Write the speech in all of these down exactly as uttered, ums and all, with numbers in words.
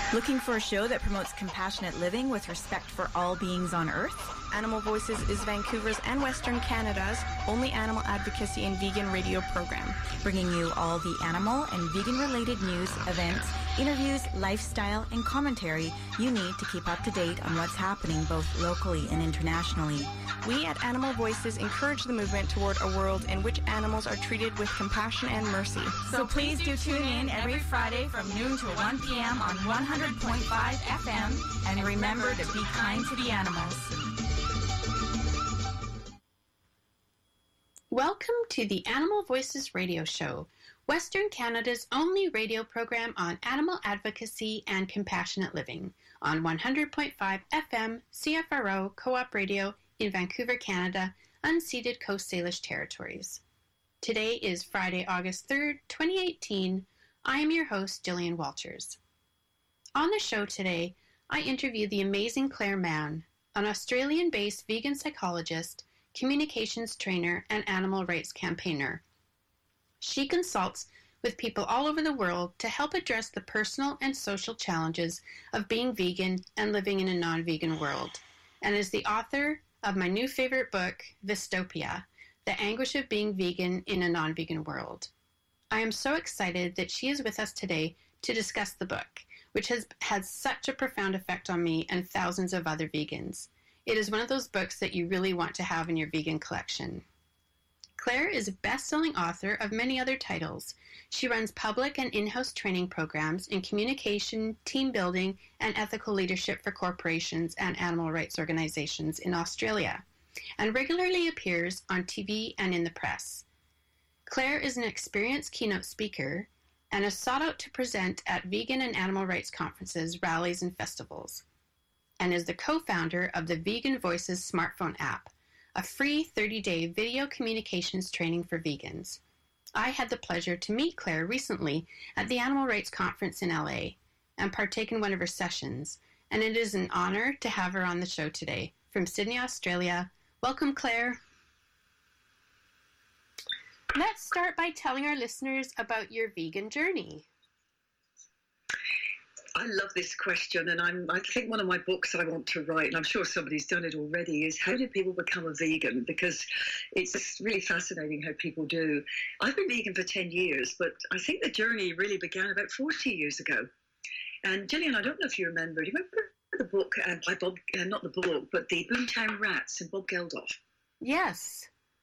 Looking for a show that promotes compassionate living with respect for all beings on Earth? Animal Voices is Vancouver's and Western Canada's only animal advocacy and vegan radio program, bringing you all the animal and vegan-related news, events, interviews, lifestyle, and commentary you need to keep up to date on what's happening both locally and internationally. We at Animal Voices encourage the movement toward a world in which animals are treated with compassion and mercy. So please do tune in every Friday from noon to one p.m. on one hundred point five F M, and remember to be kind to the animals. Welcome to the Animal Voices radio show, Western Canada's only radio program on animal advocacy and compassionate living, on one hundred point five F M C F R O Co-op Radio in Vancouver, Canada, unceded Coast Salish territories. Today is Friday, August third, twenty eighteen. I am your host, Jillian Walters. On the show today, I interview the amazing Claire Mann, an Australian-based vegan psychologist, communications trainer, and animal rights campaigner. She consults with people all over the world to help address the personal and social challenges of being vegan and living in a non-vegan world, and is the author of my new favorite book, Vistopia, The Anguish of Being Vegan in a Non-Vegan World. I am so excited that she is with us today to discuss the book, which has had such a profound effect on me and thousands of other vegans. It is one of those books that you really want to have in your vegan collection. Claire is a best-selling author of many other titles. She runs public and in-house training programs in communication, team building, and ethical leadership for corporations and animal rights organizations in Australia, and regularly appears on T V and in the press. Claire is an experienced keynote speaker and is sought out to present at vegan and animal rights conferences, rallies, and festivals, and is the co-founder of the Vegan Voices smartphone app, a free thirty-day video communications training for vegans. I had the pleasure to meet Claire recently at the Animal Rights Conference in L A and partake in one of her sessions, and it is an honor to have her on the show today. From Sydney, Australia, welcome, Claire. Let's start by telling our listeners about your vegan journey. I love this question, and I'm, I think one of my books I want to write, and I'm sure somebody's done it already, is how do people become a vegan? Because it's just really fascinating how people do. I've been vegan for ten years, but I think the journey really began about forty years ago. And Gillian, I don't know if you remember, do you remember the book uh, by Bob, uh, not the book, but the Boomtown Rats and Bob Geldof? Yes.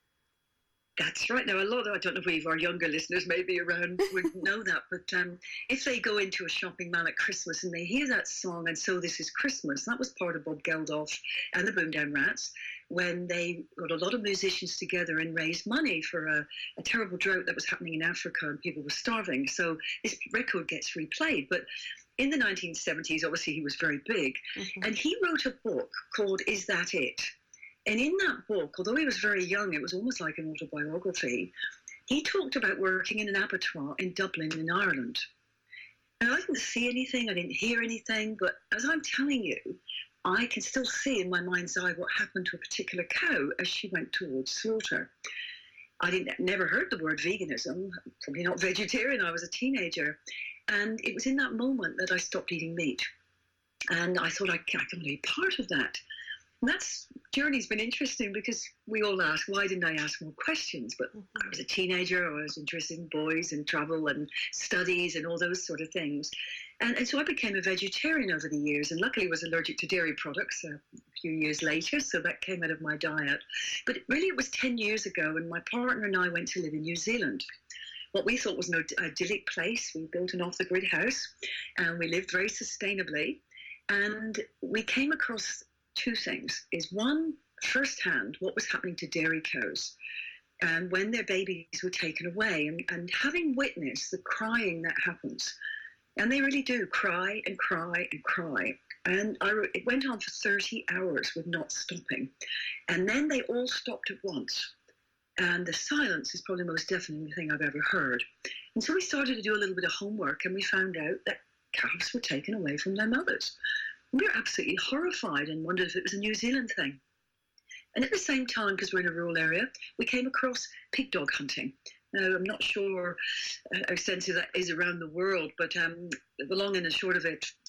That's right. Now, a lot of, I don't know if our younger listeners maybe around would know that, but um, if they go into a shopping mall at Christmas and they hear that song, and so this is Christmas, that was part of Bob Geldof and the Boomtown Rats, when they got a lot of musicians together and raised money for a, a terrible drought that was happening in Africa and people were starving. So this record gets replayed. But in the nineteen seventies, obviously he was very big, mm-hmm. and he wrote a book called Is That It? And in that book, although he was very young, it was almost like an autobiography, he talked about working in an abattoir in Dublin in Ireland. And I didn't see anything, I didn't hear anything, but as I'm telling you, I can still see in my mind's eye what happened to a particular cow as she went towards slaughter. I didn't never heard the word veganism, probably not vegetarian, I was a teenager. And it was in that moment that I stopped eating meat. And I thought I, I can be part of that. And that journey's been interesting because we all ask, why didn't I ask more questions? But mm-hmm. I was a teenager, I was interested in boys and travel and studies and all those sort of things. And, and so I became a vegetarian over the years, and luckily was allergic to dairy products a few years later, so that came out of my diet. But really it was ten years ago, and my partner and I went to live in New Zealand. What we thought was an idyllic place. We built an off-the-grid house, and we lived very sustainably. And we came across two things, is one, firsthand, what was happening to dairy cows and when their babies were taken away, and, and having witnessed the crying that happens. And they really do cry and cry and cry. And I, it went on for thirty hours with not stopping. And then they all stopped at once. And the silence is probably the most deafening thing I've ever heard. And so we started to do a little bit of homework, and we found out that calves were taken away from their mothers. We were absolutely horrified and wondered if it was a New Zealand thing. And at the same time, because we're in a rural area, we came across pig dog hunting. Now, I'm not sure how extensive that is around the world, but um, the long and the short of it,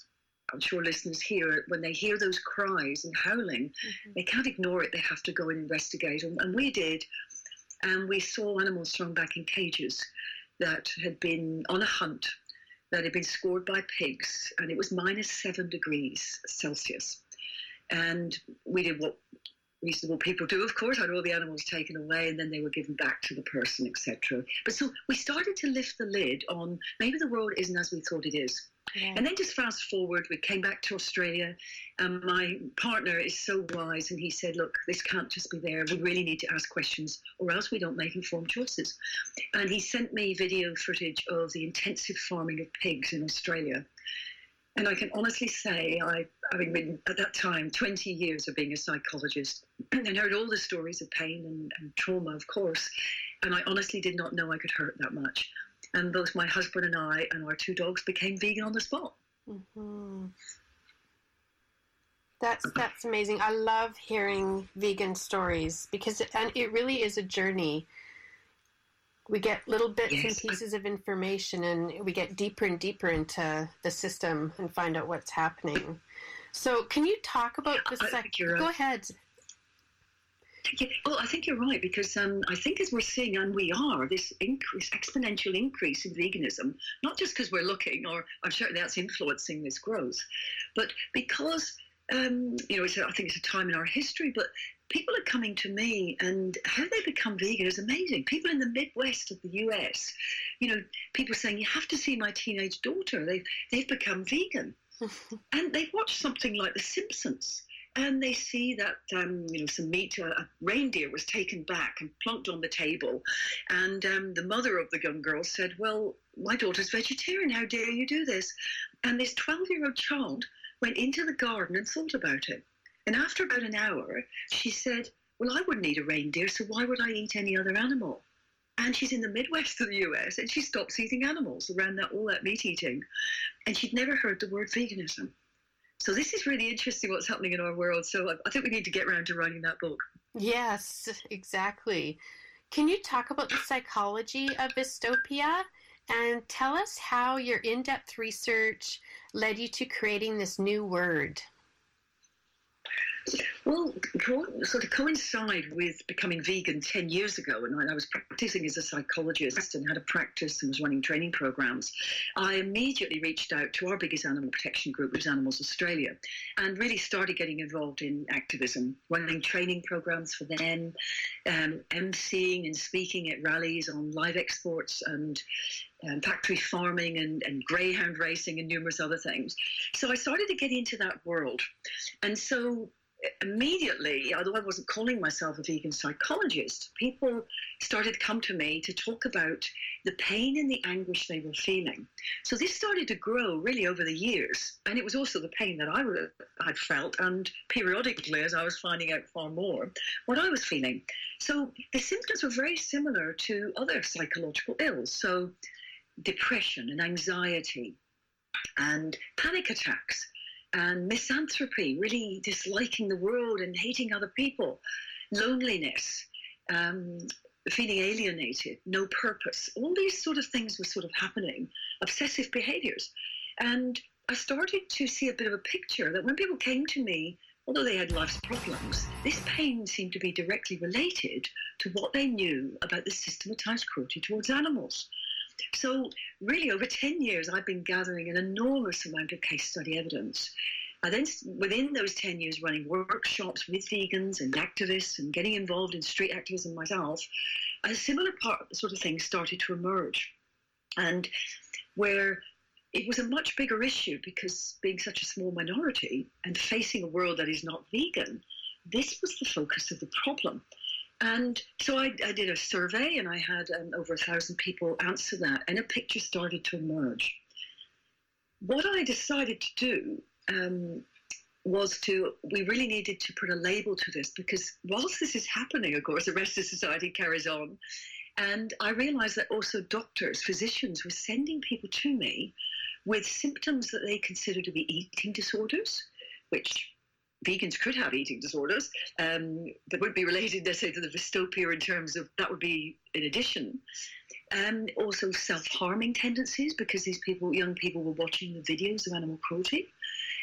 I'm sure listeners hear, when they hear those cries and howling, mm-hmm. they can't ignore it. They have to go and investigate. And, and we did. And we saw animals thrown back in cages that had been on a hunt, that had been scored by pigs, and it was minus seven degrees Celsius. And we did what reasonable people do, of course, had all the animals taken away, and then they were given back to the person, et cetera. But so we started to lift the lid on maybe the world isn't as we thought it is. Yeah. And then just fast forward, we came back to Australia, and my partner is so wise, and he said, look, this can't just be there. We really need to ask questions, or else we don't make informed choices. And he sent me video footage of the intensive farming of pigs in Australia. And I can honestly say, I, having been at that time twenty years of being a psychologist, and heard all the stories of pain and, and trauma, of course, and I honestly did not know I could hurt that much. And both my husband and I and our two dogs became vegan on the spot. Mm-hmm. That's that's amazing. I love hearing vegan stories because it, and it really is a journey. We get little bits yes. and pieces of information, and we get deeper and deeper into the system and find out what's happening. So, can you talk about the sec- Go right. ahead. Yeah, well, I think you're right, because um, I think as we're seeing, and we are, this increase, exponential increase in veganism, not just because we're looking, or I'm sure that's influencing this growth, but because, um, you know, it's a, I think it's a time in our history, but people are coming to me, and how they become vegan is amazing. People in the Midwest of the U S, you know, people saying, you have to see my teenage daughter. They've, they've become vegan. And they watch something like The Simpsons. And they see that, um, you know, some meat, a, a reindeer was taken back and plunked on the table. And um, the mother of the young girl said, well, my daughter's vegetarian. How dare you do this? And this twelve-year-old child went into the garden and thought about it. And after about an hour, she said, well, I wouldn't eat a reindeer, so why would I eat any other animal? And she's in the Midwest of the U S, and she stops eating animals around that all that meat eating. And she'd never heard the word veganism. So this is really interesting what's happening in our world. So I, I think we need to get around to writing that book. Yes, exactly. Can you talk about the psychology of Vistopia and tell us how your in-depth research led you to creating this new word? Well, sort of coincide with becoming vegan ten years ago, and I was practicing as a psychologist and had a practice and was running training programs. I immediately reached out to our biggest animal protection group, which was Animals Australia, and really started getting involved in activism, running training programs for them, um, emceeing and speaking at rallies on live exports and Um, factory farming and, and greyhound racing and numerous other things. So I started to get into that world. And so immediately, although I wasn't calling myself a vegan psychologist, people started to come to me to talk about the pain and the anguish they were feeling. So this started to grow really over the years. And it was also the pain that I had felt, and periodically, as I was finding out far more, what I was feeling. So the symptoms were very similar to other psychological ills. So depression and anxiety and panic attacks and misanthropy, really disliking the world and hating other people, loneliness, um, feeling alienated, no purpose. All these sort of things were sort of happening, obsessive behaviors. And I started to see a bit of a picture that when people came to me, although they had life's problems, this pain seemed to be directly related to what they knew about the systematized cruelty towards animals. So really, over ten years, I've been gathering an enormous amount of case study evidence. I then, within those ten years, running workshops with vegans and activists and getting involved in street activism myself, a similar part, sort of thing started to emerge. And where it was a much bigger issue, because being such a small minority and facing a world that is not vegan, this was the focus of the problem. And so I, I did a survey, and I had um, over a thousand people answer that, and a picture started to emerge. What I decided to do um, was to, we really needed to put a label to this, because whilst this is happening, of course, the rest of society carries on. And I realized that also doctors, physicians were sending people to me with symptoms that they consider to be eating disorders, which vegans could have eating disorders um, that would be related, let's say, to the Vistopia in terms of that would be in addition. Um, also self-harming tendencies, because these people, young people, were watching the videos of animal cruelty.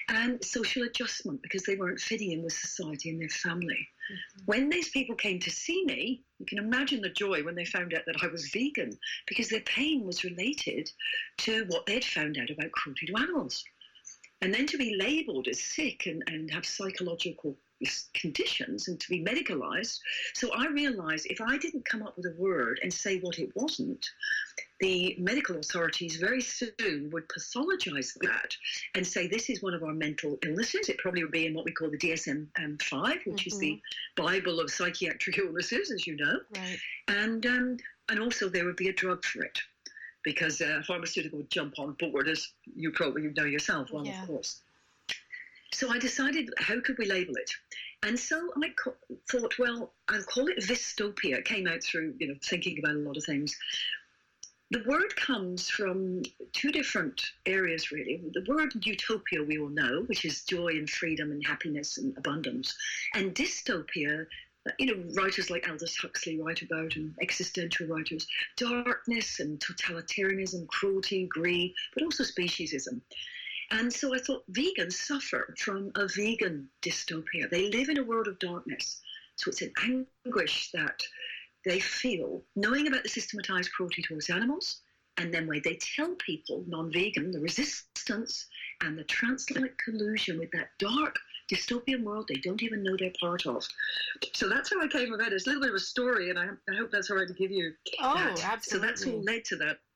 and social adjustment because they weren't fitting in with society and their family. Mm-hmm. When these people came to see me, you can imagine the joy when they found out that I was vegan, because their pain was related to what they'd found out about cruelty to animals. And then to be labelled as sick and, and have psychological conditions and to be medicalised. So I realised if I didn't come up with a word and say what it wasn't, the medical authorities very soon would pathologise that and say this is one of our mental illnesses. It probably would be in what we call the D S M five, which mm-hmm. is the Bible of psychiatric illnesses, as you know. Right. And, um, and also there would be a drug for it, because a uh, pharmaceutical would jump on board, as you probably know yourself, well, yeah. of course. So I decided, how could we label it? And so I co- thought, well, I'll call it Vistopia. It came out through, you know, thinking about a lot of things. The word comes from two different areas, really. The word utopia we all know, which is joy and freedom and happiness and abundance. And dystopia, you know, writers like Aldous Huxley write about, and existential writers, darkness and totalitarianism, cruelty, greed, but also speciesism. And so I thought vegans suffer from a vegan dystopia. They live in a world of darkness. So it's an anguish that they feel knowing about the systematized cruelty towards animals, and then when they tell people, non-vegan, the resistance and the transatlantic collusion with that dark dystopian world they don't even know they're part of. So that's how I came about it. It's a little bit of a story, and I, I hope that's all right to give you Oh, that. absolutely. So that's all led to that.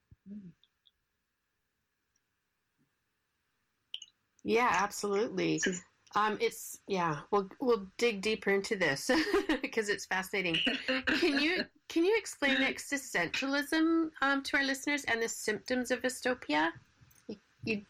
Yeah, absolutely. So, um, it's yeah. We'll we'll dig deeper into this because it's fascinating. Can you can you explain existentialism um, to our listeners and the symptoms of dystopia? You, you...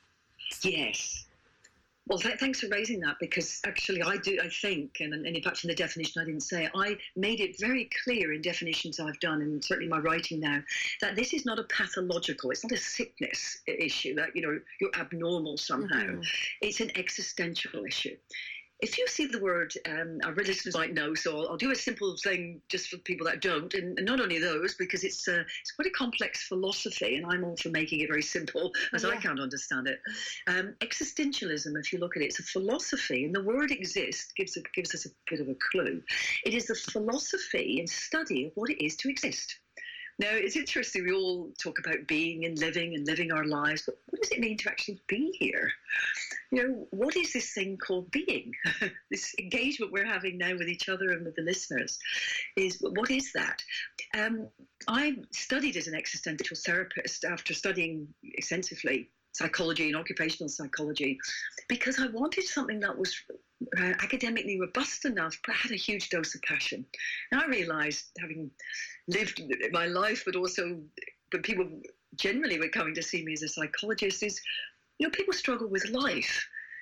Yes. Well, th- thanks for raising that, because actually I do, I think, and, and in fact in the definition I didn't say it, I made it very clear in definitions I've done, and certainly my writing now, that this is not a pathological, it's not a sickness issue, that, you know, you're abnormal somehow. Mm-hmm. It's an existential issue. If you see the word, um, our listeners might know, so I'll, I'll do a simple thing just for people that don't, and, and not only those, because it's uh, it's quite a complex philosophy, and I'm all for making it very simple, as yeah. I can't understand it. Um, existentialism, if you look at it, it's a philosophy, and the word exist gives, a, gives us a bit of a clue. It is the philosophy and study of what it is to exist. Now, it's interesting, we all talk about being and living and living our lives, but what does it mean to actually be here? You know, what is this thing called being? This engagement we're having now with each other and with the listeners, is what is that? Um, I studied as an existential therapist after studying extensively psychology and occupational psychology, because I wanted something that was uh, academically robust enough, but had a huge dose of passion. Now I realised, having lived my life, but also when people generally were coming to see me as a psychologist, is, you know, people struggle with life.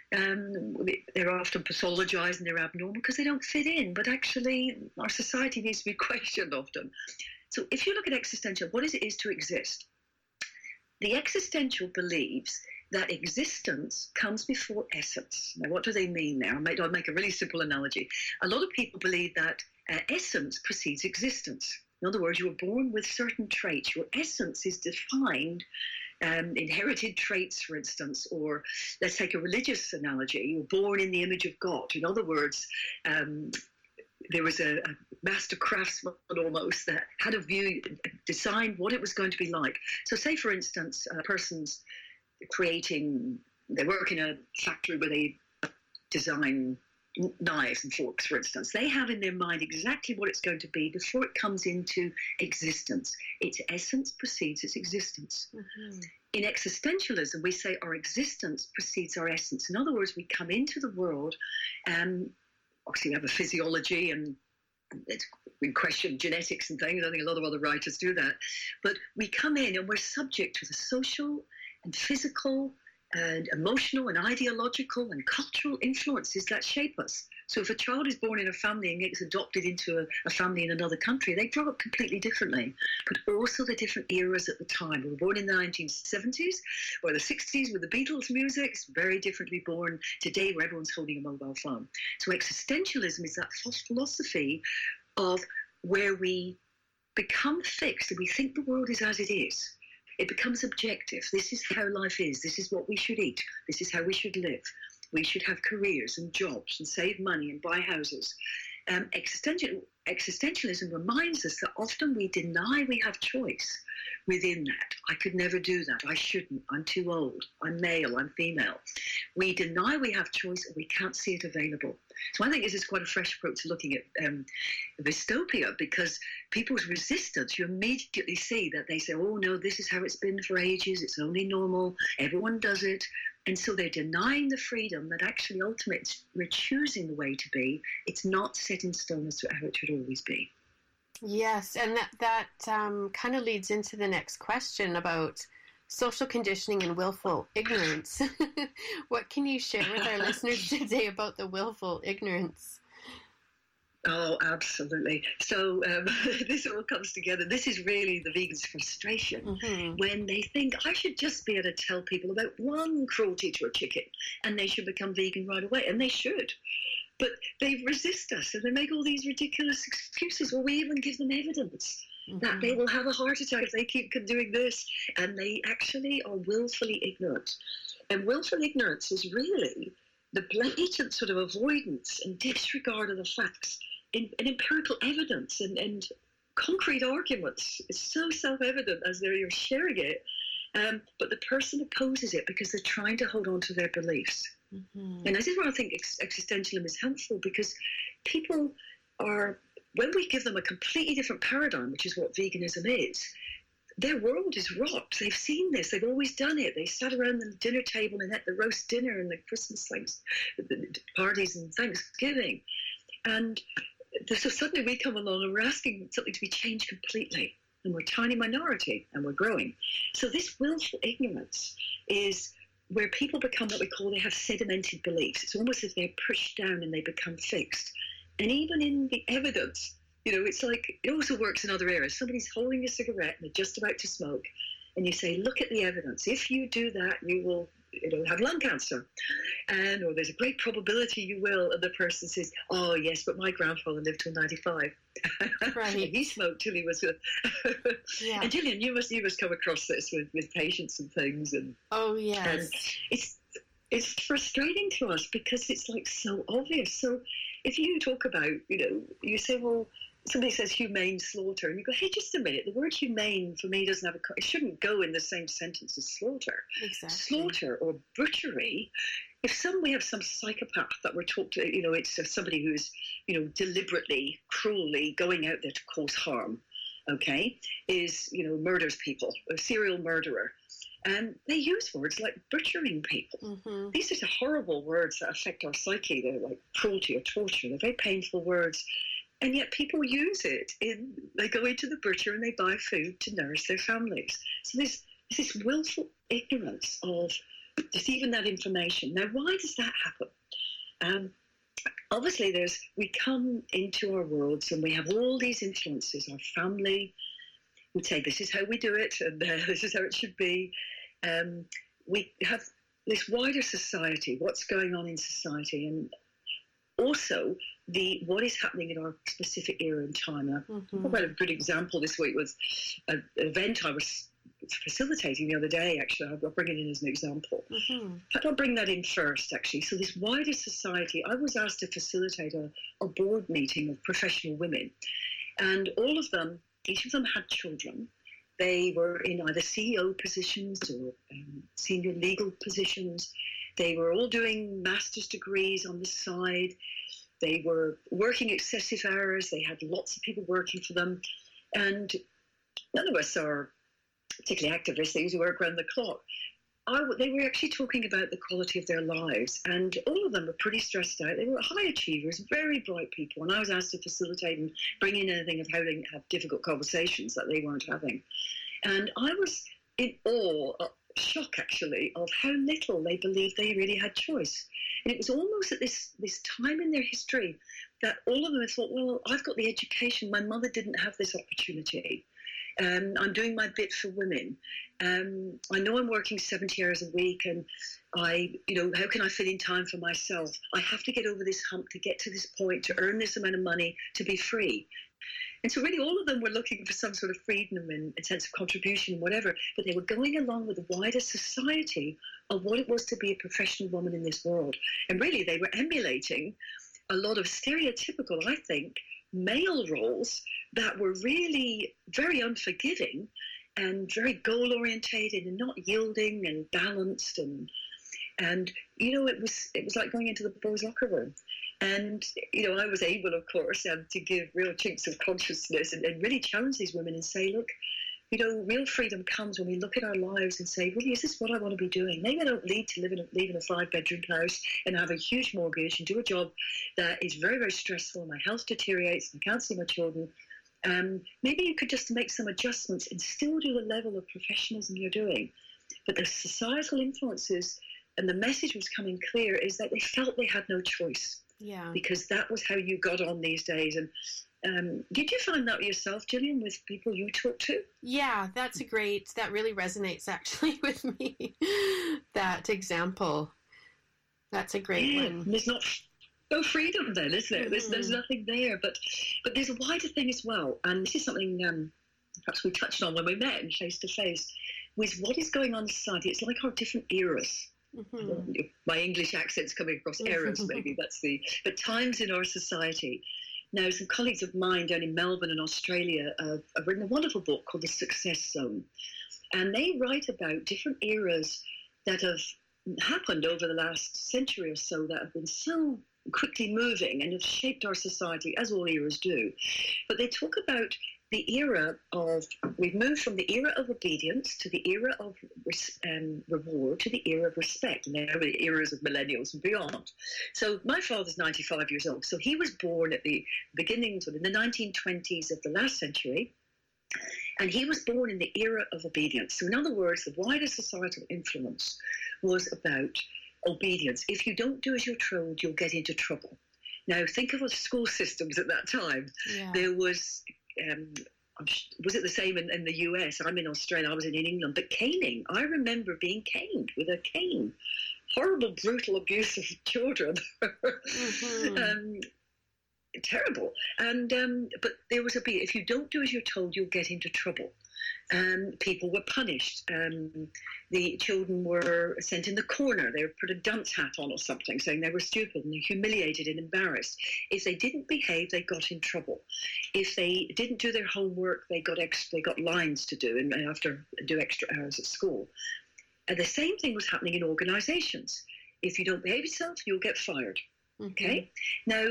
Um, they're often pathologised and they're abnormal because they don't fit in, but actually our society needs to be questioned often. So if you look at existential, what is it is to exist? The existential believes that existence comes before essence. Now, what do they mean there? I'll make, I'll make a really simple analogy. A lot of people believe that uh, essence precedes existence. In other words, you were born with certain traits. Your essence is defined, um, inherited traits, for instance, or let's take a religious analogy. You were born in the image of God. In other words, um, there was a, a master craftsman almost that had a view, designed what it was going to be like. So say, for instance, a person's creating, they work in a factory where they design knives and forks, for instance. They have in their mind exactly what it's going to be before it comes into existence. Its essence precedes its existence. Mm-hmm. In existentialism, we say our existence precedes our essence. In other words, we come into the world, and obviously we have a physiology, and it's, we question genetics and things. I think a lot of other writers do that. But we come in and we're subject to the social and physical and emotional and ideological and cultural influences that shape us. So if a child is born in a family and gets adopted into a, a family in another country, they grow up completely differently. But also the different eras at the time. We were born in the nineteen seventies or the sixties with the Beatles music. It's very different to be born today where everyone's holding a mobile phone. So existentialism is that philosophy of where we become fixed and we think the world is as it is. It becomes objective. This is how life is. This is what we should eat. This is how we should live. we should have careers and jobs and save money and buy houses. Um, existential, existentialism reminds us that often we deny we have choice within that. I could never do that. I shouldn't. I'm too old. I'm male. I'm female. We deny we have choice, and we can't see it available. So I think this is quite a fresh approach to looking at um, dystopia, because people's resistance, you immediately see that they say, oh no, this is how it's been for ages. It's only normal. Everyone does it. And so they're denying the freedom that actually ultimately we're choosing the way to be. It's not set in stone as to how it should always be. Yes, and that, that um, kind of leads into the next question about social conditioning and willful ignorance. What can you share with our listeners today about the willful ignorance? Oh, absolutely. So um, this all comes together. This is really the vegans' frustration mm-hmm. when they think I should just be able to tell people about one cruelty to a chicken and they should become vegan right away. And they should. But they resist us and they make all these ridiculous excuses. Well, we even give them evidence mm-hmm. that they will have a heart attack if they keep doing this. And they actually are willfully ignorant. And willful ignorance is really the blatant sort of avoidance and disregard of the facts in, in empirical evidence and, and concrete arguments. It's so self-evident as they're sharing it. Um, but the person opposes it because they're trying to hold on to their beliefs. Mm-hmm. And this is where I think ex- existentialism is helpful, because people are, when we give them a completely different paradigm, which is what veganism is, their world is rocked. They've seen this. They've always done it. They sat around the dinner table and had the roast dinner and the Christmas thanks, the parties and Thanksgiving. And so suddenly we come along and we're asking something to be changed completely. And we're a tiny minority and we're growing. So this willful ignorance is where people become what we call, they have sedimented beliefs. It's almost as if they're pushed down and they become fixed. And even in the evidence, you know, it's like, it also works in other areas. Somebody's holding a cigarette and they're just about to smoke. And you say, look at the evidence. If you do that, you will, you know, have lung cancer. And, or there's a great probability you will. And the person says, oh, yes, but my grandfather lived till ninety-five. Right. And he smoked till he was good. Yeah. And Gillian, you must, you must come across this with, with patients and things. And, oh, yes. And it's, it's frustrating to us because it's like so obvious. So if you talk about, you know, you say, well, somebody says humane slaughter, and you go, hey, just a minute, the word humane for me doesn't have a, it shouldn't go in the same sentence as slaughter. Exactly. Slaughter or butchery, if some, we have some psychopath that we're talking to, you know, it's somebody who's, you know, deliberately, cruelly going out there to cause harm, okay, is, you know, murders people, a serial murderer. And they use words like butchering people. Mm-hmm. These are the horrible words that affect our psyche. They're like cruelty or torture. They're very painful words. And yet people use it. In, they go into the butcher and they buy food to nourish their families. So there's, there's this willful ignorance of just even that information. Now, why does that happen? Um, obviously, there's we come into our worlds and we have all these influences. Our family would say, this is how we do it, and uh, this is how it should be. Um, we have this wider society, what's going on in society, and also the what is happening in our specific era and time. And mm-hmm. I, a good example this week was an event I was facilitating the other day, actually. I'll bring it in as an example. Mm-hmm. But I'll bring that in first, actually. So this wider society, I was asked to facilitate a, a board meeting of professional women. And all of them, each of them had children. They were in either C E O positions or um, senior legal positions. They were all doing master's degrees on the side. They were working excessive hours. They had lots of people working for them. And none of us are particularly activists. They usually work around the clock. I, they were actually talking about the quality of their lives. And all of them were pretty stressed out. They were high achievers, very bright people. And I was asked to facilitate and bring in anything of how they have difficult conversations that they weren't having. And I was in awe, uh, shock actually, of how little they believed they really had choice. And it was almost at this, this time in their history that all of them had thought, well, I've got the education. My mother didn't have this opportunity. Um, I'm doing my bit for women. Um, I know I'm working seventy hours a week, and I, you know, how can I fit in time for myself? I have to get over this hump to get to this point, to earn this amount of money, to be free. And so really all of them were looking for some sort of freedom and a sense of contribution and whatever, but they were going along with the wider society of what it was to be a professional woman in this world. And really they were emulating a lot of stereotypical, I think, male roles that were really very unforgiving and very goal-orientated and not yielding and balanced. And, and you know, it was it was like going into the boys' locker room. And, you know, I was able, of course, um, to give real chinks of consciousness and, and really challenge these women and say, look, you know, real freedom comes when we look at our lives and say, really, is this what I want to be doing? Maybe I don't need to live in a, live in a five-bedroom house and have a huge mortgage and do a job that is very, very stressful. My health deteriorates. I can't see my children. Um, maybe you could just make some adjustments and still do the level of professionalism you're doing. But the societal influences and the message was coming clear is that they felt they had no choice. Yeah. Because that was how you got on these days. And um, did you find that yourself, Gillian, with people you talk to? Yeah, that's a great, that really resonates actually with me, that example. That's a great yeah, one. There's not no freedom then, is there? Mm-hmm. There's, there's nothing there. But but there's a wider thing as well. And this is something um, perhaps we touched on when we met in face-to-face, was what is going on in society. It's like our different eras. Mm-hmm. My English accent's coming across eras, maybe that's the, but times in our society. Now, some colleagues of mine down in Melbourne in Australia uh, have written a wonderful book called The Success Zone, and they write about different eras that have happened over the last century or so that have been so quickly moving and have shaped our society, as all eras do. But they talk about the era of, we've moved from the era of obedience to the era of um, reward to the era of respect, and now the eras of millennials and beyond. So my father's ninety-five years old, so he was born at the beginning, sort of in the nineteen twenties of the last century, and he was born in the era of obedience. So in other words, the wider societal influence was about obedience. If you don't do as you're told, you'll get into trouble. Now think of the school systems at that time. Yeah. There was... Um, was it the same in, in the U S? I'm in Australia, I was in, in England, but caning. I remember being caned with a cane. Horrible, brutal abuse of children. Mm-hmm. um, terrible. And um, but there was a bit, if you don't do as you're told, you'll get into trouble. Um, people were punished. Um, the children were sent in the corner. They were put a dunce hat on or something, saying they were stupid and humiliated and embarrassed. If they didn't behave, they got in trouble. If they didn't do their homework, they got extra, they got lines to do and have to do extra hours at school. And the same thing was happening in organisations. If you don't behave yourself, you'll get fired. Mm-hmm. Okay? Now,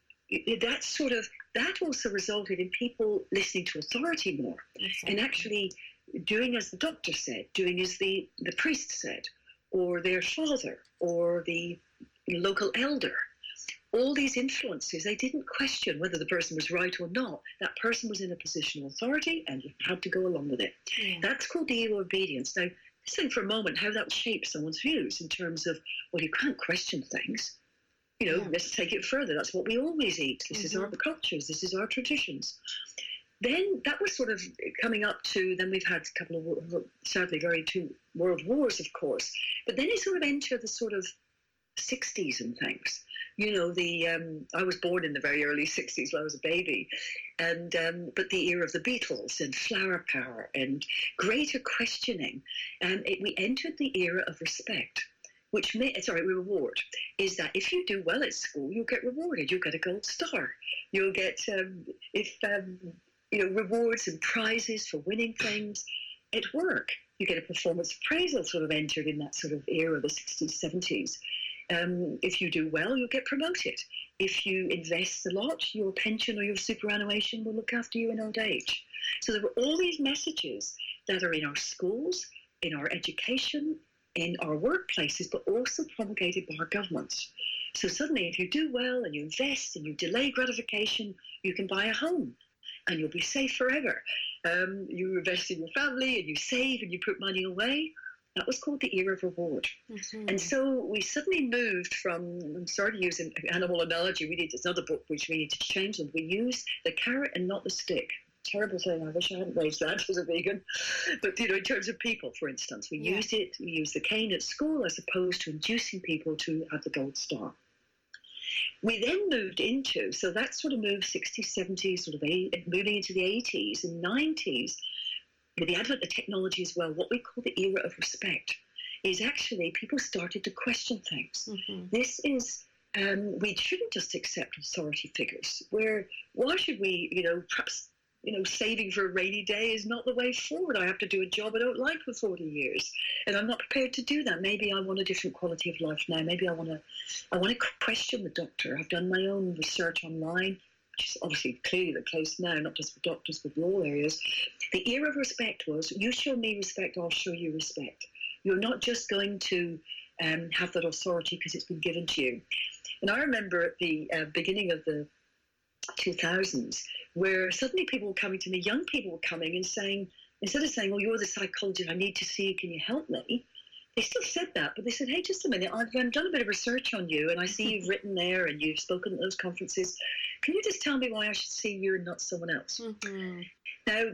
that's sort of, that also resulted in people listening to authority more. Exactly. And actually doing as the doctor said, doing as the, the priest said, or their father, or the local elder. All these influences, they didn't question whether the person was right or not. That person was in a position of authority and you had to go along with it. Yeah. That's called the era of obedience. Now, let's think for a moment how that shapes someone's views in terms of, well, you can't question things. You know, yeah. Let's take it further. That's what we always eat. This mm-hmm. is our cultures. This is our traditions. Then that was sort of coming up to, then we've had a couple of, sadly, very two world wars, of course. But then it sort of entered the sort of sixties and things. You know, the um, I was born in the very early sixties when I was a baby. and um, But the era of the Beatles and flower power and greater questioning. And it, we entered the era of respect. Which may, sorry, reward, is that if you do well at school, you'll get rewarded. You'll get a gold star. You'll get, um, if um, you know, rewards and prizes for winning things. At work, you get a performance appraisal sort of entered in that sort of era, the sixties, seventies. Um, if you do well, you'll get promoted. If you invest a lot, your pension or your superannuation will look after you in old age. So there were all these messages that are in our schools, in our education, in our workplaces, but also promulgated by our governments. So suddenly, if you do well and you invest and you delay gratification, you can buy a home and you'll be safe forever. Um, you invest in your family and you save and you put money away. That was called the era of reward. Mm-hmm. And so we suddenly moved from, I'm sorry to use an animal analogy, we need another book which we need to change them. We use the carrot and not the stick. Terrible thing. I wish I hadn't raised that as a vegan. But, you know, in terms of people, for instance, we yeah. used it, we used the cane at school as opposed to inducing people to have the gold star. We then moved into, so that sort of moved sixties, seventies, sort of eight, moving into the eighties and nineties, with the advent of technology as well, what we call the era of respect is actually people started to question things. Mm-hmm. This is, um, we shouldn't just accept authority figures. Where, why should we, you know, perhaps, you know, saving for a rainy day is not the way forward. I have to do a job I don't like for forty years, and I'm not prepared to do that. Maybe I want a different quality of life now. Maybe I want to, I want to question the doctor. I've done my own research online, which is obviously clearly the case now, not just for doctors, but for all areas. The era of respect was, you show me respect, I'll show you respect. You're not just going to um, have that authority because it's been given to you. And I remember at the uh, beginning of the two thousands, where suddenly people were coming to me, young people were coming and saying, instead of saying, oh, you're the psychologist, I need to see you, can you help me? They still said that, but they said, hey, just a minute, I've um, done a bit of research on you, and I see you've written there and you've spoken at those conferences. Can you just tell me why I should see you and not someone else? Mm-hmm. Now,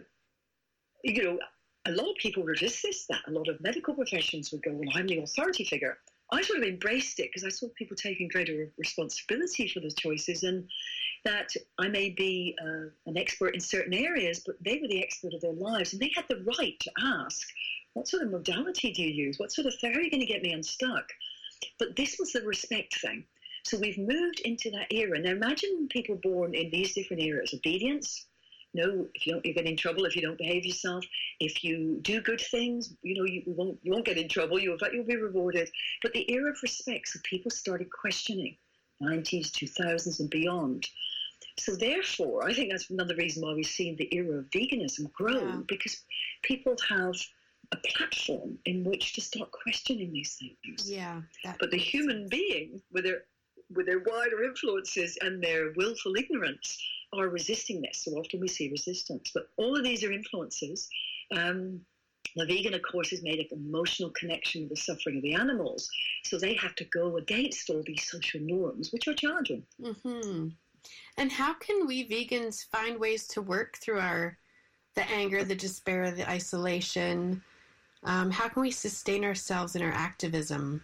you know, a lot of people resist this, that. A lot of medical professions would go, well, I'm the authority figure. I sort of embraced it because I saw people taking greater responsibility for those choices, and that I may be uh, an expert in certain areas, but they were the expert of their lives, and they had the right to ask, what sort of modality do you use? What sort of therapy are you going to get me unstuck? But this was the respect thing. So we've moved into that era. Now imagine people born in these different eras. Obedience. No, if you don't, you get in trouble if you don't behave yourself. If you do good things, you know, you won't, you won't get in trouble. You'll, you'll be rewarded. But the era of respect, so people started questioning, nineties, two thousands and beyond. So therefore, I think that's another reason why we've seen the era of veganism grow, yeah. because people have a platform in which to start questioning these things. Yeah. But the human sense. being, with their, with their wider influences and their willful ignorance, are resisting this. So often we see resistance. But all of these are influences. Um, the vegan, of course, has made an emotional connection with the suffering of the animals. So they have to go against all these social norms, which are challenging. Mm-hmm. And how can we vegans find ways to work through our the anger, the despair, the isolation? Um, how can we sustain ourselves in our activism?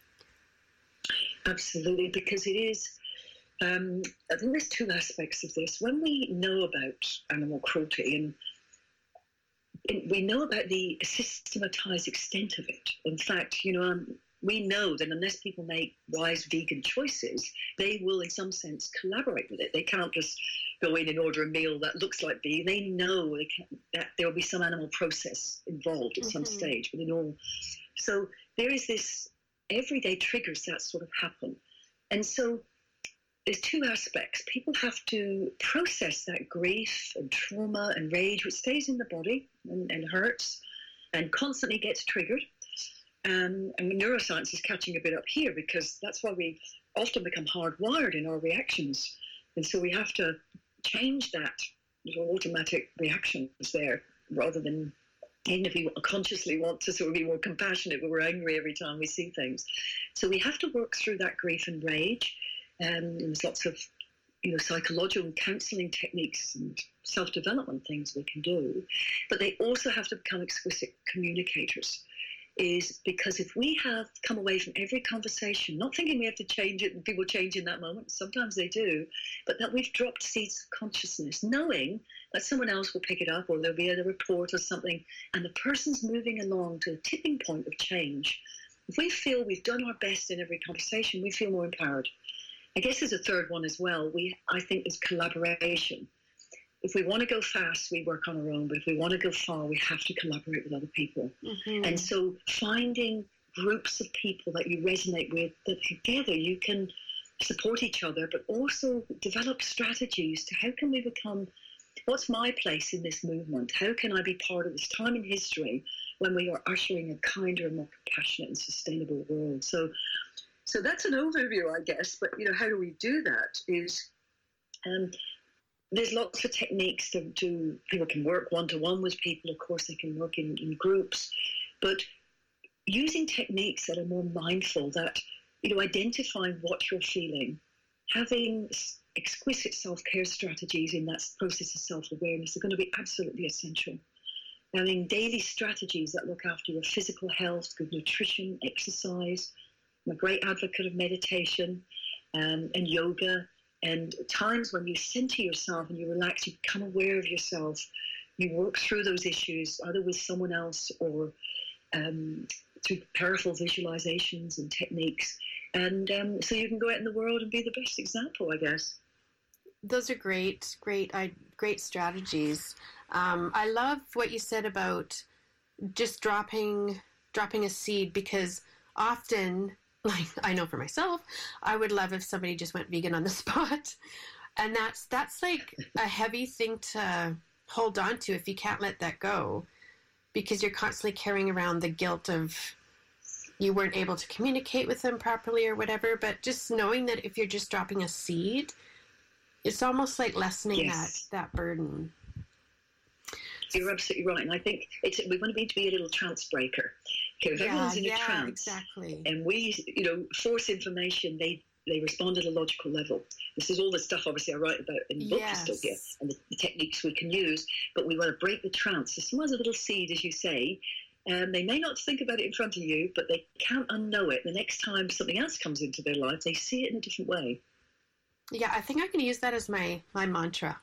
Absolutely, because it is, um, I think there's two aspects of this. When we know about animal cruelty, and, and we know about the systematized extent of it. In fact, you know, um, we know that unless people make wise vegan choices, they will in some sense collaborate with it. They can't just go in and order a meal that looks like vegan. They know they can, that there will be some animal process involved at mm-hmm. some stage within all. So there is this everyday triggers that sort of happen. And so there's two aspects. People have to process that grief and trauma and rage, which stays in the body and, and hurts and constantly gets triggered. Um, and neuroscience is catching a bit up here because that's why we often become hardwired in our reactions. And so we have to change that little automatic reactions there rather than, even if we consciously want to sort of be more compassionate, but we're angry every time we see things. So we have to work through that grief and rage. Um, and there's lots of, you know, psychological and counselling techniques and self-development things we can do. But they also have to become exquisite communicators. Is because if we have come away from every conversation, not thinking we have to change it and people change in that moment, sometimes they do, but that we've dropped seeds of consciousness, knowing that someone else will pick it up or there'll be a report or something, and the person's moving along to a tipping point of change. If we feel we've done our best in every conversation, we feel more empowered. I guess there's a third one as well. We, I think there's collaboration. If we want to go fast, we work on our own. But if we want to go far, we have to collaborate with other people. Mm-hmm. And so finding groups of people that you resonate with, that together you can support each other, but also develop strategies to how can we become, what's my place in this movement? How can I be part of this time in history when we are ushering a kinder and more compassionate and sustainable world? So, so that's an overview, I guess. But, you know, how do we do that is... Um, There's lots of techniques to, to people can work one-to-one with people. Of course, they can work in, in groups. But using techniques that are more mindful, that, you know, identifying what you're feeling, having exquisite self-care strategies in that process of self-awareness are going to be absolutely essential. Having daily strategies that look after your physical health, good nutrition, exercise. I'm a great advocate of meditation. um, and yoga, and times when you center yourself and you relax, you become aware of yourself. You work through those issues either with someone else or um, through powerful visualizations and techniques. And um, so you can go out in the world and be the best example, I guess. Those are great, great, I, great strategies. Um, I love what you said about just dropping, dropping a seed, because often, like I know for myself, I would love if somebody just went vegan on the spot, and that's that's like a heavy thing to hold on to if you can't let that go, because you're constantly carrying around the guilt of you weren't able to communicate with them properly or whatever. But just knowing that if you're just dropping a seed, it's almost like lessening Yes. that, that burden. You're absolutely right. And I think it's, we want to be, to be a little trance breaker. Okay, if Yeah, everyone's in a yeah, trance exactly. and we, you know, force information, they, they respond at a logical level. This is all the stuff, obviously, I write about in the book, Yes. Dystopia, and the, the techniques we can use, but we want to break the trance. So someone has a little seed, as you say, and they may not think about it in front of you, but they can't unknow it. The next time something else comes into their life, they see it in a different way. Yeah, I think I can use that as my, my mantra.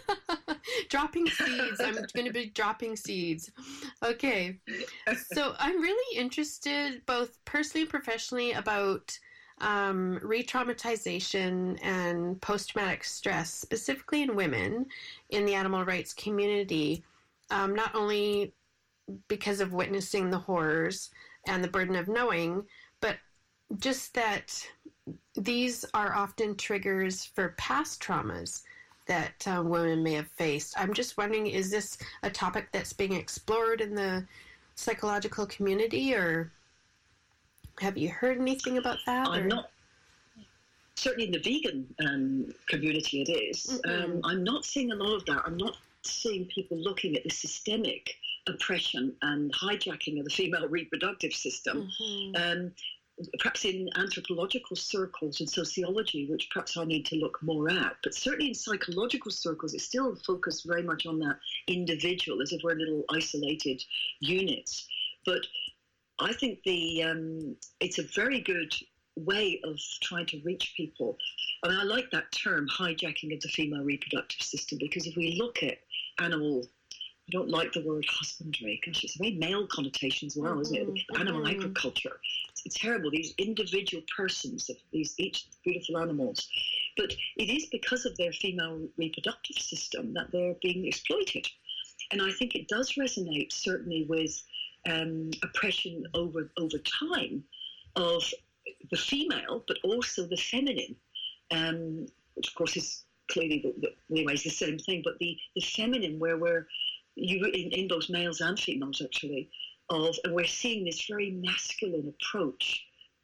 Dropping seeds. I'm going to be dropping seeds. Okay. So I'm really interested, both personally and professionally, about um, re-traumatization and post-traumatic stress, specifically in women in the animal rights community, um, not only because of witnessing the horrors and the burden of knowing, but just that these are often triggers for past traumas that uh, women may have faced. I'm just wondering, is this a topic that's being explored in the psychological community, or have you heard anything about that? I'm or? not, certainly in the vegan um, community it is. Mm-hmm. Um, I'm not seeing a lot of that. I'm not seeing people looking at the systemic oppression and hijacking of the female reproductive system. Mm-hmm. Um, perhaps in anthropological circles and sociology, which perhaps I need to look more at, but certainly in psychological circles, it's still focused very much on that individual, as if we're little isolated units. But I think the um, it's a very good way of trying to reach people. I mean, I like that term, hijacking of the female reproductive system, because if we look at animal, I don't like the word husbandry, gosh, it's a very male connotation as well, isn't it? Mm-hmm. Animal Mm-hmm. agriculture. It's, it's terrible, these individual persons, of these each beautiful animals. But it is because of their female reproductive system that they're being exploited. And I think it does resonate certainly with um, oppression over, over time of the female, but also the feminine, um, which of course is clearly, the, the, in many ways, the same thing, but the, the feminine, where we're, you in, in both males and females actually, of, and we're seeing this very masculine approach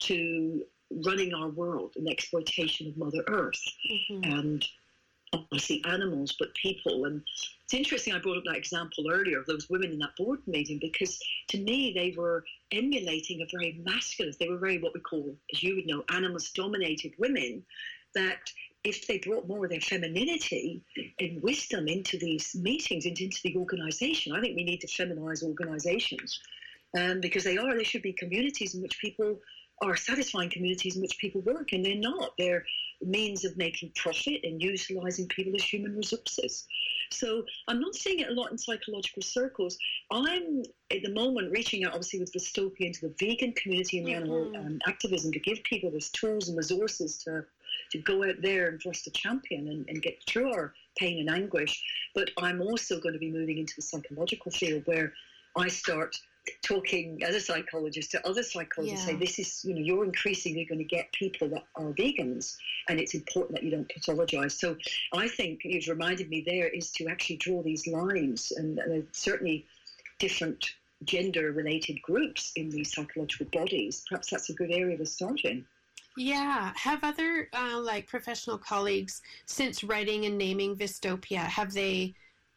to running our world and the exploitation of Mother Earth, Mm-hmm. and obviously animals, but people. And it's interesting, I brought up that example earlier of those women in that board meeting, because to me they were emulating a very masculine, they were very what we call, as you would know, animus-dominated women, that if they brought more of their femininity and wisdom into these meetings, into, into the organisation, I think we need to feminise organisations, um, because they are, they should be communities in which people are satisfying communities in which people work, and they're not. They're means of making profit and utilising people as human resources. So I'm not seeing it a lot in psychological circles. I'm, at the moment, reaching out, obviously, with Dystopia into the vegan community and the Mm-hmm. animal um, activism, to give people those tools and resources to to go out there and for us to champion and, and get through our pain and anguish. But I'm also going to be moving into the psychological field, where I start talking as a psychologist to other psychologists, Yeah. say this is, you know, you're increasingly going to get people that are vegans, and it's important that you don't pathologize. So I think you've reminded me there is to actually draw these lines, and uh, certainly different gender related groups in these psychological bodies. Perhaps that's a good area to start in. Yeah. Have other uh, like professional colleagues, since writing and naming Dystopia, have they,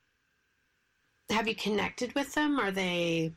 have you connected with them? Are they,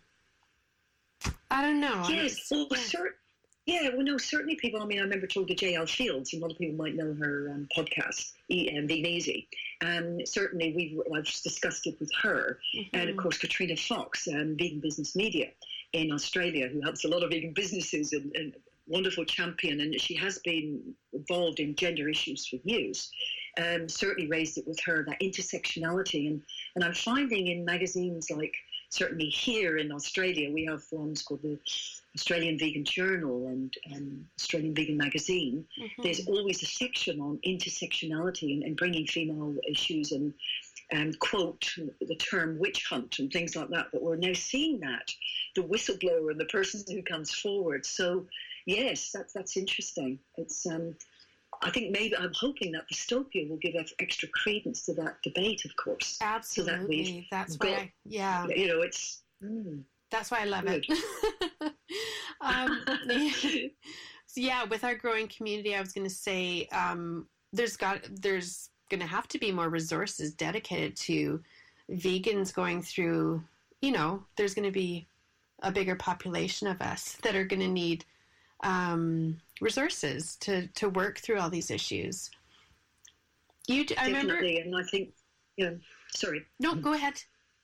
I don't know. Yes, well, yeah. cer- yeah, well, no, certainly people, I mean, I remember talking to J L Fields, and a lot of people might know her um, podcast, e- um, Vegan Easy. Um, certainly, we've, I've discussed it with her, Mm-hmm. and of course, Katrina Fox, um, Vegan Business Media in Australia, who helps a lot of vegan businesses and, and wonderful champion, and she has been involved in gender issues for years. Um, certainly raised it with her, that intersectionality. And, and I'm finding in magazines like, certainly here in Australia, we have ones called the Australian Vegan Journal and, and Australian Vegan Magazine. Mm-hmm. There's always a section on intersectionality and, and bringing female issues and, and quote the term witch hunt and things like that. But we're now seeing that, the whistleblower and the person who comes forward. So yes, that's, that's interesting. It's, um, I think maybe I'm hoping that Dystopia will give extra credence to that debate, of course. Absolutely. So that we've that's got, why, I, yeah. You know, it's... Mm, that's why I love good. it. um, yeah. So yeah, with our growing community, I was going to say um, there's got there's going to have to be more resources dedicated to vegans going through, you know, there's going to be a bigger population of us that are going to need um, resources to, to work through all these issues. You, I Definitely, remember, and I think, yeah, sorry. No, go ahead.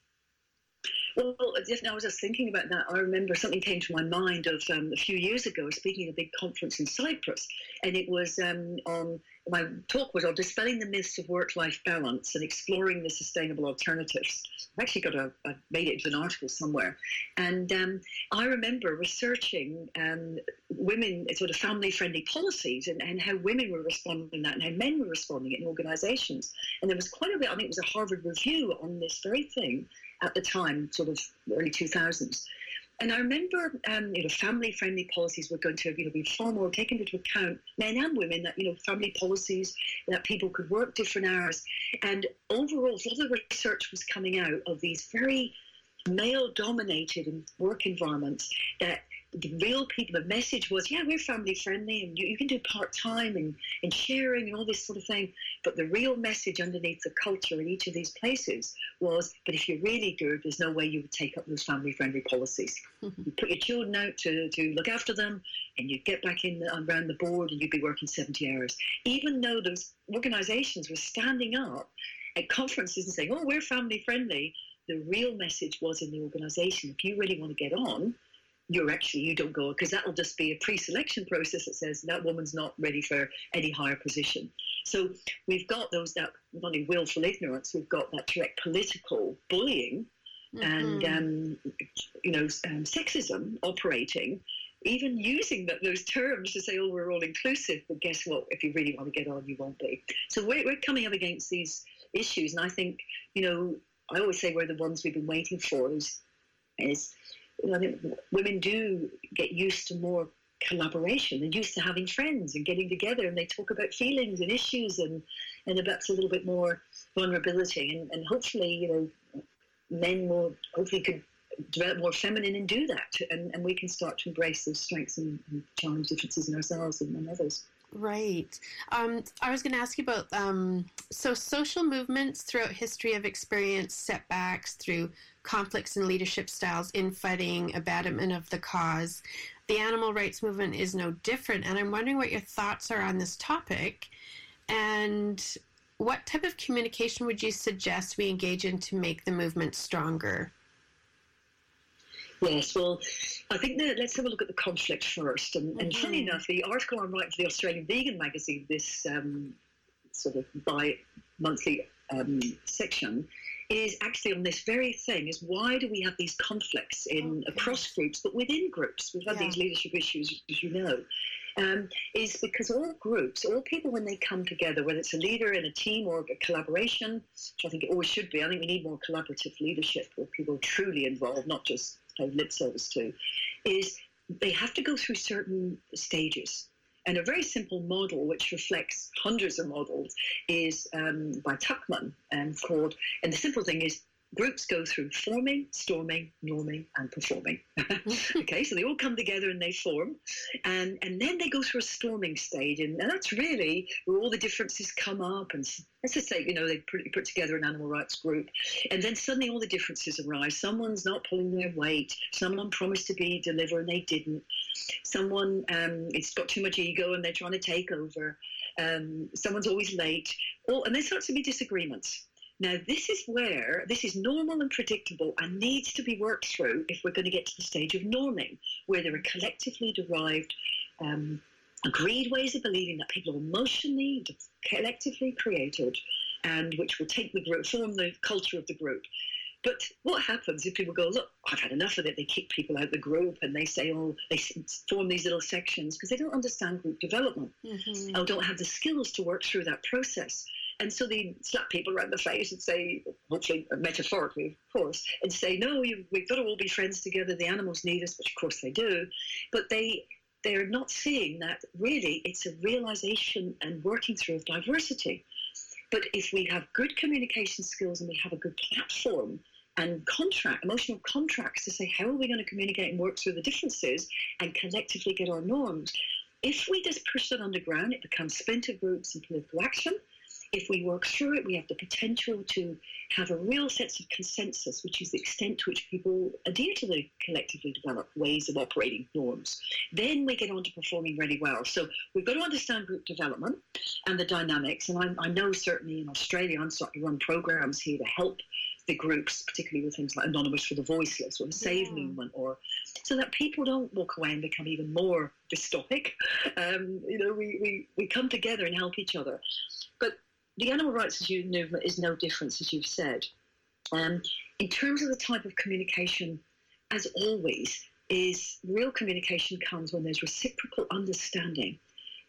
Well, just now I was just thinking about that. I remember something came to my mind of um, a few years ago. I was speaking at a big conference in Cyprus, and it was um, on, my talk was on dispelling the myths of work-life balance and exploring the sustainable alternatives. I've actually got a, I made it into an article somewhere. And um, I remember researching um, women, sort of family-friendly policies and, and how women were responding to that and how men were responding in organizations. And there was quite a bit, I think it was a Harvard review on this very thing at the time, sort of early two thousands. And I remember, um, you know, family-friendly policies were going to, you know, be far more taken into account, men and women, that, you know, family policies, that people could work different hours. And overall, a lot of research was coming out of these very male-dominated work environments that the real people, the message was, yeah, we're family friendly and you, you can do part-time and, and sharing and all this sort of thing. But the real message underneath the culture in each of these places was, but if you're really good, there's no way you would take up those family friendly policies. Mm-hmm. You put your children out to, to look after them and you'd get back in the, around the board and you'd be working seventy hours. Even though those organizations were standing up at conferences and saying, oh, we're family friendly, the real message was in the organization, if you really want to get on, you're actually, you don't go, because that'll just be a pre-selection process that says that woman's not ready for any higher position. So we've got those, that not only willful ignorance, we've got that direct political bullying mm-hmm. and, um, you know, um, sexism operating, even using that, those terms to say, oh, we're all inclusive, but guess what? If you really want to get on, you won't be. So we're, we're coming up against these issues, and I think, you know, I always say we're the ones we've been waiting for is, is I think women do get used to more collaboration and used to having friends and getting together, and they talk about feelings and issues and, and about a little bit more vulnerability. And, and hopefully, you know, men will hopefully could develop more feminine and do that. And, and we can start to embrace those strengths and, and challenge differences in ourselves and, and others. Right. Um, I was going to ask you about, um, so social movements throughout history have experienced setbacks through conflicts in leadership styles, infighting, abandonment of the cause. The animal rights movement is no different, and I'm wondering what your thoughts are on this topic, and what type of communication would you suggest we engage in to make the movement stronger? Yes, well, I think that let's have a look at the conflict first. And, mm-hmm. and funny enough, the article I'm writing for the Australian Vegan Magazine, this um, sort of bi-monthly um, section, is actually on this very thing, is why do we have these conflicts in okay. across groups, but within groups? We've had yeah. these leadership issues, as you know. Um, is because all groups, all people, when they come together, whether it's a leader in a team or a collaboration, which I think it always should be, I think we need more collaborative leadership where people are truly involved, not just pay lip service to, is they have to go through certain stages. And a very simple model, which reflects hundreds of models, is um, by Tuckman and called, and the simple thing is, groups go through forming, storming, norming, and performing. Okay, so they all come together and they form, and and then they go through a storming stage, and, and that's really where all the differences come up. And let's just say, you know, they put, put together an animal rights group, and then suddenly all the differences arise. Someone's not pulling their weight. Someone promised to be deliver and they didn't. Someone um, it's got too much ego and they're trying to take over. Um, someone's always late. All, and there starts to be disagreements. Now, this is where, this is normal and predictable and needs to be worked through if we're going to get to the stage of norming, where there are collectively derived um, agreed ways of believing that people are emotionally, collectively created, and which will take the group, form the culture of the group. But what happens if people go, look, I've had enough of it, they kick people out of the group, and they say, oh, they form these little sections because they don't understand group development, mm-hmm. or don't have the skills to work through that process. And so they slap people around the face and say, hopefully metaphorically, of course, and say, no, you, we've got to all be friends together, the animals need us, which of course they do. But they, they're not seeing that really it's a realization and working through of diversity. But if we have good communication skills and we have a good platform and contract, emotional contracts to say, how are we going to communicate and work through the differences and collectively get our norms? If we just push that underground, it becomes splinter groups and political action. If we work through it, we have the potential to have a real sense of consensus, which is the extent to which people adhere to the collectively developed ways of operating norms. Then we get on to performing really well. So we've got to understand group development and the dynamics. And I, I know certainly in Australia, I'm starting to run programs here to help the groups, particularly with things like Anonymous for the Voiceless or the Save yeah. Movement, or so that people don't walk away and become even more dystopic. Um, you know, we, we, we come together and help each other. But the animal rights movement is no different, as you've said. Um, in terms of the type of communication, as always, is real communication comes when there's reciprocal understanding.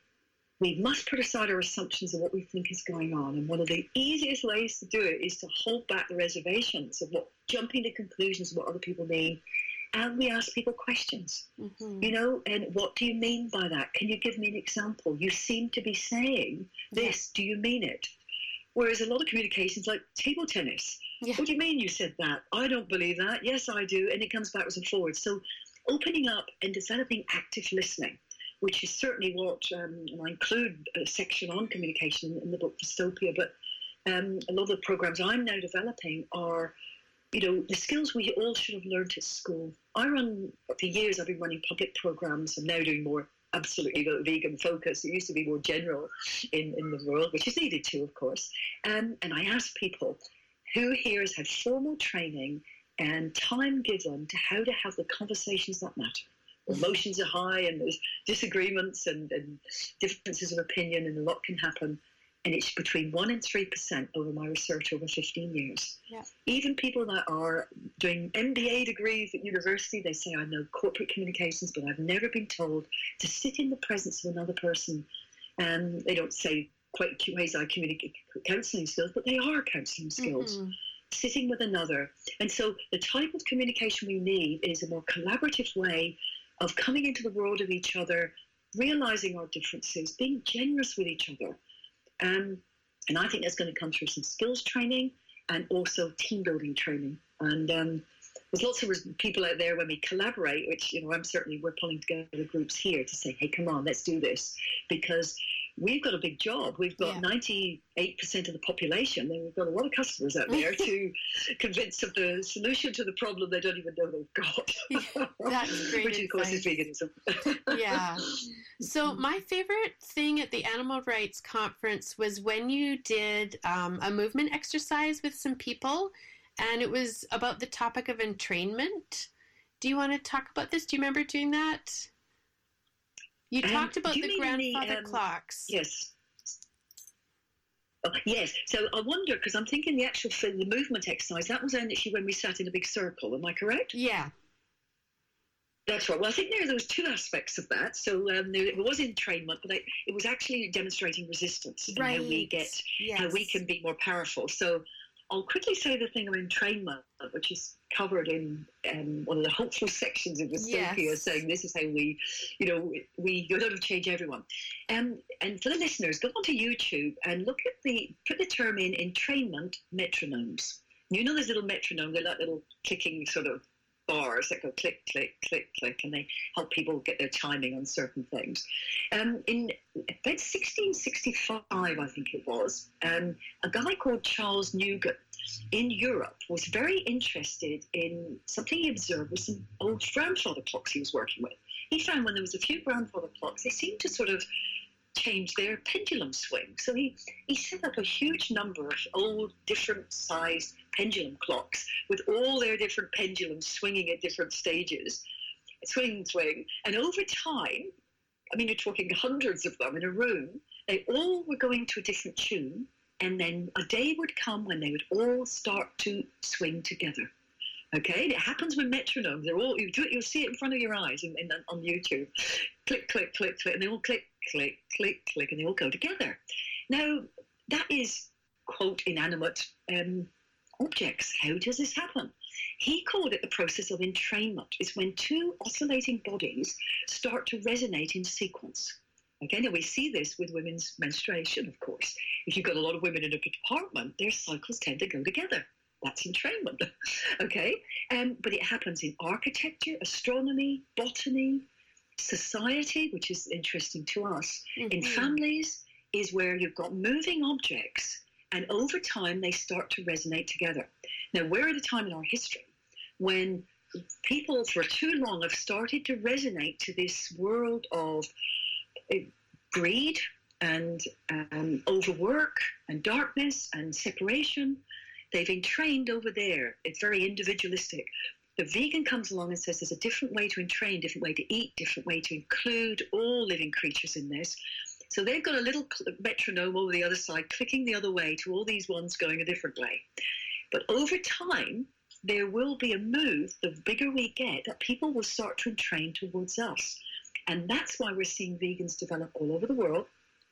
We must put aside our assumptions of what we think is going on. And one of the easiest ways to do it is to hold back the reservations of what, jumping to conclusions of what other people mean. And we ask people questions, mm-hmm. you know, and what do you mean by that? Can you give me an example? You seem to be saying this. Yeah. Do you mean it? Whereas a lot of communications, like table tennis, yeah. what do you mean you said that? I don't believe that. Yes, I do. And it comes backwards and forwards. So opening up and developing active listening, which is certainly what, um, and I include a section on communication in the book Dystopia, but um, a lot of the programs I'm now developing are, you know, the skills we all should have learned at school. I run, for years I've been running public programs. I'm now doing more absolutely vegan focus. It used to be more general in, in the world, which is needed too, of course. Um, and I ask people, who here has had formal training and time given to how to have the conversations that matter? Emotions are high and there's disagreements and, and differences of opinion and a lot can happen. And it's between one and three percent over my research over fifteen years. Yeah. Even people that are doing M B A degrees at university, they say, I know corporate communications, but I've never been told to sit in the presence of another person. And they don't say quite quasi communicate counselling skills, but they are counselling skills. Mm-hmm. Sitting with another. And so the type of communication we need is a more collaborative way of coming into the world of each other, realizing our differences, being generous with each other. Um, and I think that's going to come through some skills training and also team building training. And um, there's lots of people out there when we collaborate, which, you know, I'm certainly, we're pulling together groups here to say, hey, come on, let's do this. Because we've got a big job. We've got yeah. ninety-eight percent of the population, and we've got a lot of customers out there to convince of the solution to the problem they don't even know they've got. That's great. Which, of course, is veganism. Yeah. So my favorite thing at the Animal Rights Conference was when you did um, a movement exercise with some people, and it was about the topic of entrainment. Do you want to talk about this? Do you remember doing that? You um, talked about the grandfather the, um, clocks. Yes. Oh, yes. So I wonder, because I'm thinking the actual the movement exercise, that was actually when we sat in a big circle. Am I correct? Yeah. That's right. Well, I think there, there was two aspects of that. So um, there, it was entrainment, but I, it was actually demonstrating resistance and right. how we get, yes. how we can be more powerful. So I'll quickly say the thing of entrainment, which is covered in um, one of the hopeful sections of Dystopia, yes. saying this is how we, you know, we go to change everyone. Um, and for the listeners, go onto YouTube and look at the, put the term in entrainment metronomes. You know those little metronomes, they're like little clicking sort of bars that go click, click, click, click, and they help people get their timing on certain things. Um, in about sixteen sixty-five, I think it was, um, a guy called Charles Nugent in Europe was very interested in something he observed with some old grandfather clocks he was working with. He found when there was a few grandfather clocks, they seemed to sort of change their pendulum swing. So he, he set up a huge number of old, different-sized pendulum clocks with all their different pendulums swinging at different stages, swing, swing. And over time, I mean, you're talking hundreds of them in a room. They all were going to a different tune, and then a day would come when they would all start to swing together. Okay, and it happens with metronomes. They're all, you do it, you'll see it in front of your eyes in, in, on YouTube. Click, click, click, click, and they all click, click, click, click, and they all go together. Now, that is, quote, inanimate um, objects. How does this happen? He called it the process of entrainment. It's when two oscillating bodies start to resonate in sequence. Okay, now we see this with women's menstruation, of course. If you've got a lot of women in a department, their cycles tend to go together. That's entrainment, okay? Um, but it happens in architecture, astronomy, botany, society, which is interesting to us. Mm-hmm. In families is where you've got moving objects, and over time they start to resonate together. Now, we're at a time in our history when people for too long have started to resonate to this world of uh, greed and um, overwork and darkness and separation. They've entrained over there. It's very individualistic. The vegan comes along and says there's a different way to entrain, different way to eat, different way to include all living creatures in this. So they've got a little metronome over the other side, clicking the other way to all these ones going a different way. But over time, there will be a move, the bigger we get, that people will start to entrain towards us. And that's why we're seeing vegans develop all over the world,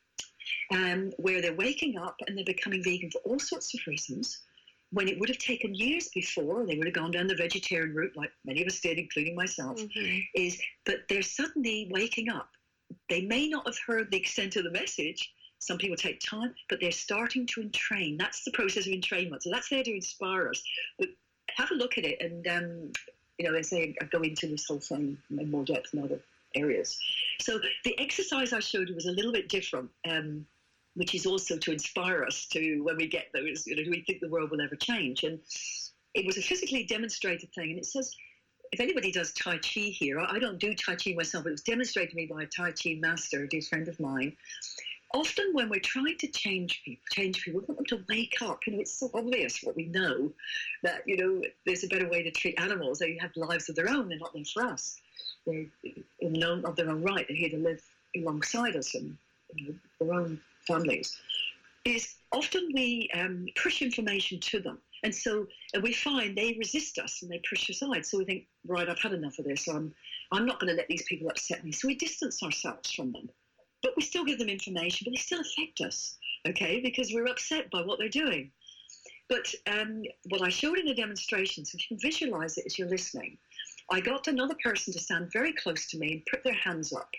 um, where they're waking up and they're becoming vegan for all sorts of reasons. When it would have taken years before, they would have gone down the vegetarian route, like many of us did, including myself, mm-hmm. is, but they're suddenly waking up. They may not have heard the extent of the message. Some people take time, but they're starting to entrain. That's the process of entrainment. So that's there to inspire us. But have a look at it, and, um, you know, they say I go into this whole thing in more depth in other areas. So the exercise I showed you was a little bit different. Um, which is also to inspire us to, when we get those, you know, do we think the world will ever change? And it was a physically demonstrated thing. And it says, if anybody does Tai Chi here, I don't do Tai Chi myself, but it was demonstrated to me by a Tai Chi master, a dear friend of mine. Often when we're trying to change people, change people, we want them to wake up. You know, it's so obvious what we know, that, you know, there's a better way to treat animals. They have lives of their own. They're not there for us. They're known of their own right. They're here to live alongside us and, you know, their own families. Is often we um, push information to them, and so and we find they resist us and they push aside. So we think, right, I've had enough of this. So I'm I'm not going to let these people upset me. So we distance ourselves from them, but we still give them information, but they still affect us, okay? Because we're upset by what they're doing. But um, what I showed in the demonstration, so you can visualize it as you're listening. I got another person to stand very close to me and put their hands up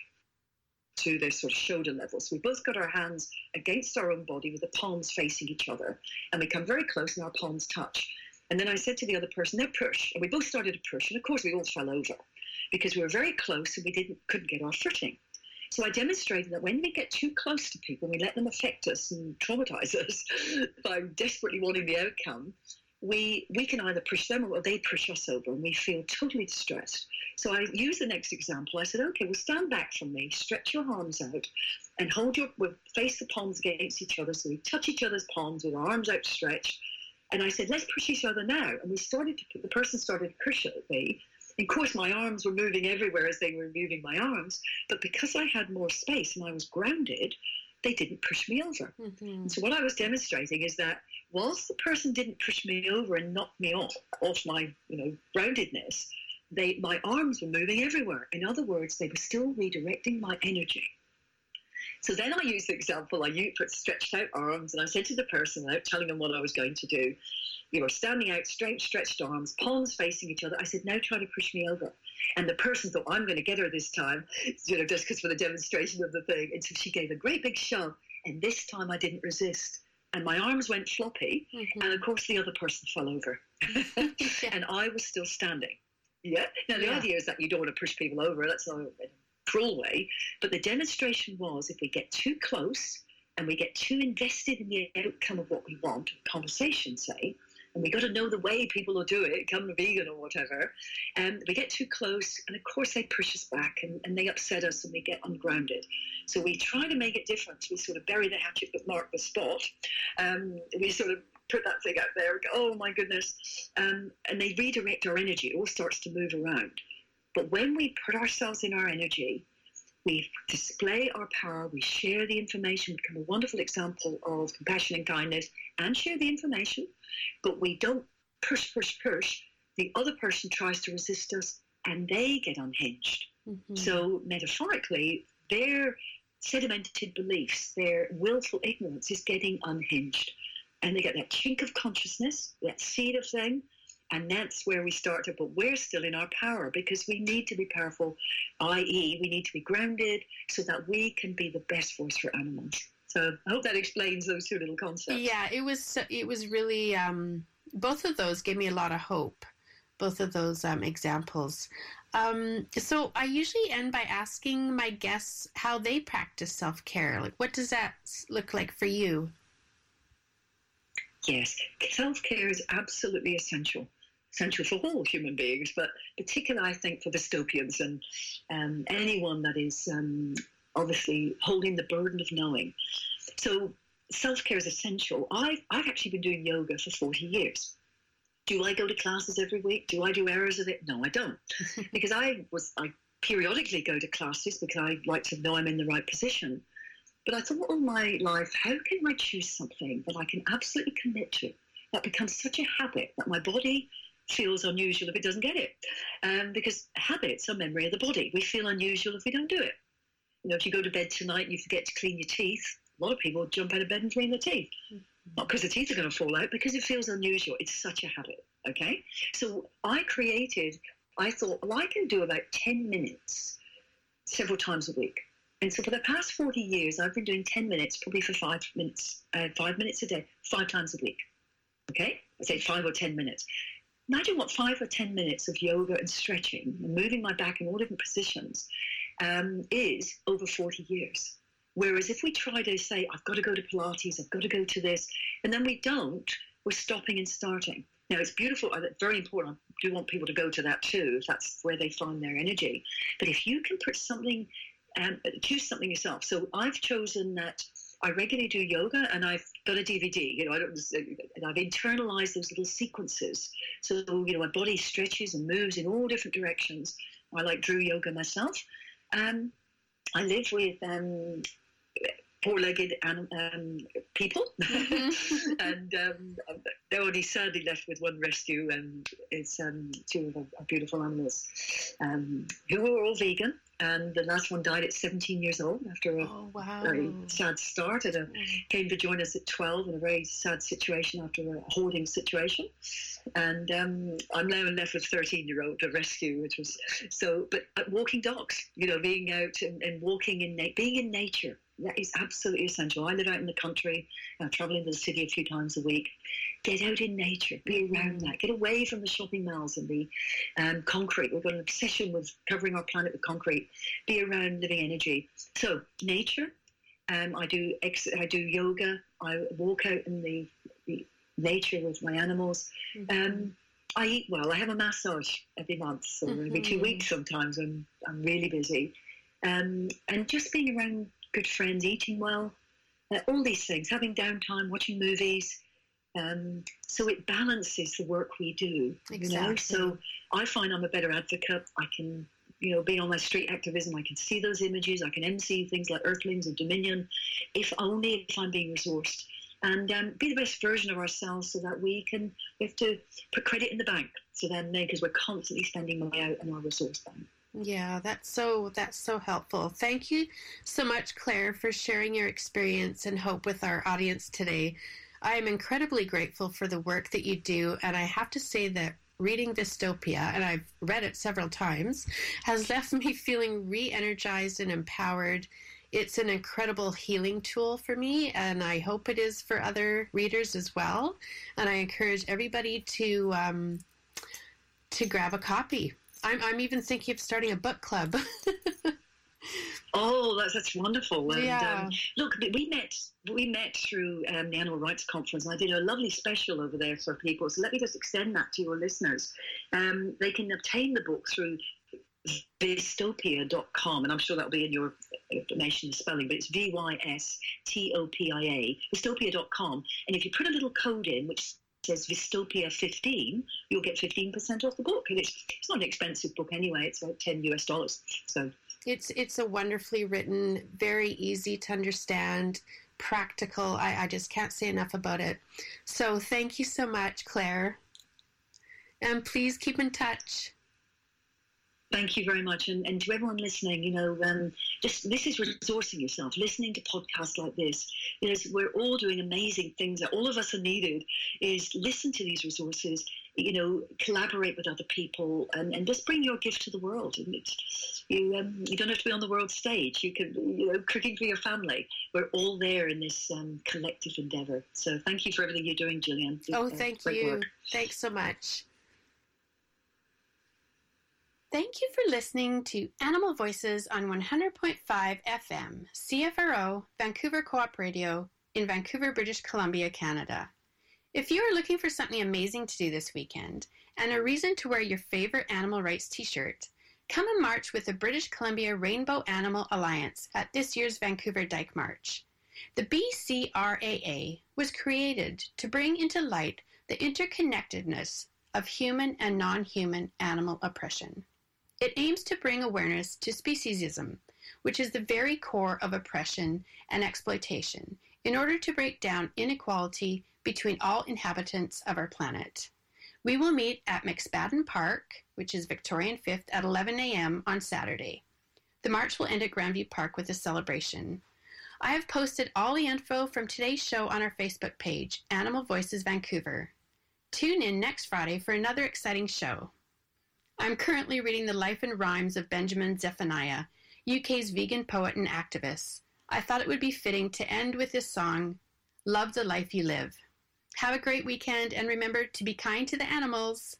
to their sort of shoulder level. So we both got our hands against our own body with the palms facing each other, and we come very close and our palms touch. And then I said to the other person, now push. And we both started to push, and of course we all fell over because we were very close and we didn't couldn't get our footing. So I demonstrated that when we get too close to people, we let them affect us and traumatize us by desperately wanting the outcome, we we can either push them or they push us over, and we feel totally distressed. So I use the next example. I said, okay, well, stand back from me, stretch your arms out, and hold your, we'll face the palms against each other. So we touch each other's palms with our arms outstretched. And I said, let's push each other now. And we started to, the person started to push at me. Of course, my arms were moving everywhere as they were moving my arms. But because I had more space and I was grounded, they didn't push me over. Mm-hmm. And so what I was demonstrating is that whilst the person didn't push me over and knock me off, off my, you know, groundedness, they, my arms were moving everywhere. In other words, they were still redirecting my energy. So then I used the example, I put stretched out arms, and I said to the person, without telling them what I was going to do, you were standing out, straight, stretched arms, palms facing each other. I said, now try to push me over. And the person thought, I'm going to get her this time, you know, just because for the demonstration of the thing. And so she gave a great big shove, and this time I didn't resist. And my arms went floppy, mm-hmm. and of course the other person fell over. And I was still standing. Yeah. Now, the yeah. idea is that you don't want to push people over. That's not a cruel way. But the demonstration was, if we get too close and we get too invested in the outcome of what we want, conversation, say, and we got to know the way people will do it, come vegan or whatever, and we get too close, and of course they push us back, and, and they upset us, and we get ungrounded. So we try to make it different. We sort of bury the hatchet but mark the spot. Um, we sort of put that thing out there and go, oh my goodness, um, and they redirect our energy. It all starts to move around. But when we put ourselves in our energy, we display our power, we share the information, we become a wonderful example of compassion and kindness, and share the information, but we don't push, push, push. The other person tries to resist us, and they get unhinged. Mm-hmm. So metaphorically, their sedimented beliefs, their willful ignorance is getting unhinged. And they get that chink of consciousness, that seed of thing, and that's where we start to, but we're still in our power because we need to be powerful, that is we need to be grounded so that we can be the best voice for animals. So I hope that explains those two little concepts. Yeah, it was, it was really, um, both of those gave me a lot of hope, both of those um, examples. Um, so I usually end by asking my guests how they practice self-care. Like, what does that look like for you? Yes, self-care is absolutely essential. Essential for all human beings, but particularly, I think, for dystopians and um, anyone that is um, obviously holding the burden of knowing. So self-care is essential. I've, I've actually been doing yoga for forty years. Do I go to classes every week? Do I do hours of it? No, I don't. Because I was I periodically go to classes because I like to know I'm in the right position. But I thought all my life, how can I choose something that I can absolutely commit to that becomes such a habit that my body feels unusual if it doesn't get it? Um, because habits are memory of the body. We feel unusual if we don't do it. You know, if you go to bed tonight and you forget to clean your teeth, a lot of people jump out of bed and clean their teeth. Mm-hmm. Not because the teeth are going to fall out, because it feels unusual. It's such a habit, okay? So I created, I thought, well, I can do about ten minutes several times a week. And so for the past forty years, I've been doing ten minutes, probably for five minutes, uh, five minutes a day, five times a week, okay? I say five or ten minutes. Imagine what five or ten minutes of yoga and stretching and moving my back in all different positions um, is over forty years. Whereas if we try to say, I've got to go to Pilates, I've got to go to this, and then we don't, we're stopping and starting. Now, it's beautiful, very important. I do want people to go to that too, if that's where they find their energy. But if you can put something, um, choose something yourself. So I've chosen that I regularly do yoga, and I've got a D V D, you know, I don't, and I've internalized those little sequences. So, you know, my body stretches and moves in all different directions. I like Drew yoga myself. Um, I live with um, four-legged um, um, people, mm-hmm. and um, they're only sadly left with one rescue, and it's um, two of our beautiful animals um, who are all vegan. And the last one died at seventeen years old after a oh, wow. very sad start. And a, came to join us at twelve in a very sad situation after a hoarding situation. And um, I'm now left with thirteen-year-old to rescue, which was so. But uh, walking dogs, you know, being out and, and walking in, na- being in nature, that is absolutely essential. I live out in the country, uh, traveling to the city a few times a week. Get out in nature, be around that, get away from the shopping malls and the um, concrete. We've got an obsession with covering our planet with concrete. Be around living energy. So nature, um, I do ex- I do yoga, I walk out in the, the nature with my animals. Mm-hmm. Um, I eat well. I have a massage every month, so mm-hmm. every two weeks sometimes when I'm really busy. Um, and just being around good friends, eating well, uh, all these things, having downtime, watching movies. Um, so it balances the work we do, exactly. you know. So I find I'm a better advocate. I can, you know, be on my street activism. I can see those images. I can M C things like Earthlings and Dominion, if only if I'm being resourced, and um, be the best version of ourselves so that we can. We have to put credit in the bank. So then, because we're constantly spending money out in our resource bank. Yeah, that's so that's so helpful. Thank you so much, Claire, for sharing your experience and hope with our audience today. I am incredibly grateful for the work that you do, and I have to say that reading Dystopia, and I've read it several times, has left me feeling re-energized and empowered. It's an incredible healing tool for me, and I hope it is for other readers as well. And I encourage everybody to um, to grab a copy. I'm I'm even thinking of starting a book club. Oh, that's that's wonderful. And yeah. um, look, we met we met through um, the Animal Rights Conference, and I did a lovely special over there for people. So let me just extend that to your listeners. Um, they can obtain the book through vystopia dot com, and I'm sure that'll be in your information, the spelling, but it's V Y S T O P I A, vystopia dot com. And if you put a little code in, which says Vystopia fifteen, you'll get fifteen percent off the book. And it's, it's not an expensive book anyway. It's about ten US dollars. So It's it's a wonderfully written, very easy to understand, practical. I, I just can't say enough about it. So thank you so much, Claire. And please keep in touch. Thank you very much. And, and to everyone listening, you know, um, just this is resourcing yourself, listening to podcasts like this. There's, we're all doing amazing things that all of us are needed is listen to these resources, you know, collaborate with other people and, and just bring your gift to the world. And it's, you, um, you don't have to be on the world stage. You can, you know, cooking for your family. We're all there in this um, collective endeavor. So thank you for everything you're doing, Gillian. Oh, uh, thank great you. work. Thanks so much. Thank you for listening to Animal Voices on one hundred point five F M, C F R O, Vancouver Co-op Radio in Vancouver, British Columbia, Canada. If you are looking for something amazing to do this weekend and a reason to wear your favorite animal rights t-shirt, come and march with the British Columbia Rainbow Animal Alliance at this year's Vancouver Dyke March. The B C R A A was created to bring into light the interconnectedness of human and non-human animal oppression. It aims to bring awareness to speciesism, which is the very core of oppression and exploitation, in order to break down inequality between all inhabitants of our planet. We will meet at McSpadden Park, which is Victorian Fifth, at eleven a.m. on Saturday. The march will end at Grandview Park with a celebration. I have posted all the info from today's show on our Facebook page, Animal Voices Vancouver. Tune in next Friday for another exciting show. I'm currently reading the life and rhymes of Benjamin Zephaniah, U K's vegan poet and activist. I thought it would be fitting to end with this song, Love the Life You Live. Have a great weekend and remember to be kind to the animals.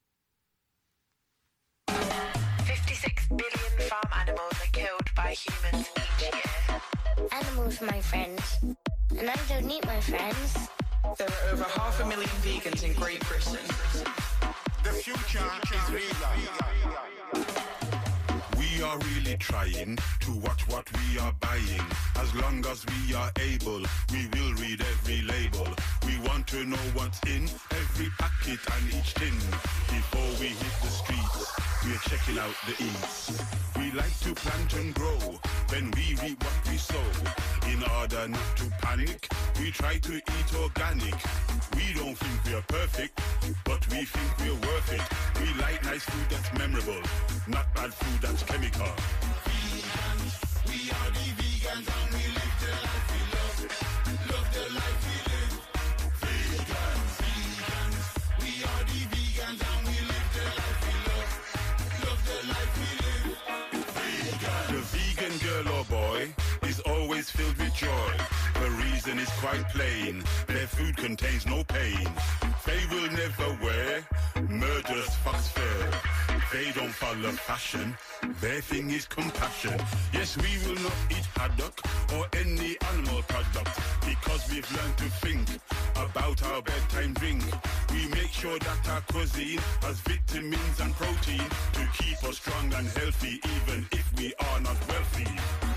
fifty-six billion farm animals are killed by humans each year. Animals are my friends, and I don't need my friends. There are over half a million vegans in Great Britain. The future is real. We are really trying to watch what we are buying. As long as we are able, we will read every label. We want to know what's in every packet and each tin. Before we hit the streets, we're checking out the eats. We like to plant and grow, then we reap what we sow. In order not to panic, we try to eat organic. We don't think we're perfect, but we think we're worth it. We like nice food that's memorable, not bad food that's chemical. Vegans, we are the vegans and we live the life we love. Love the life we live. Vegans, vegans, we are the vegans and we live the life we love. Love the life we live. Vegans. The vegan girl or boy is always filled with joy. The reason is quite plain. Their food contains no pain. They will never wear murderous fox fur. They don't follow fashion. Their thing is compassion. Yes, we will not eat haddock or any animal product because we've learned to think about our bedtime drink. We make sure that our cuisine has vitamins and protein to keep us strong and healthy even if we are not wealthy.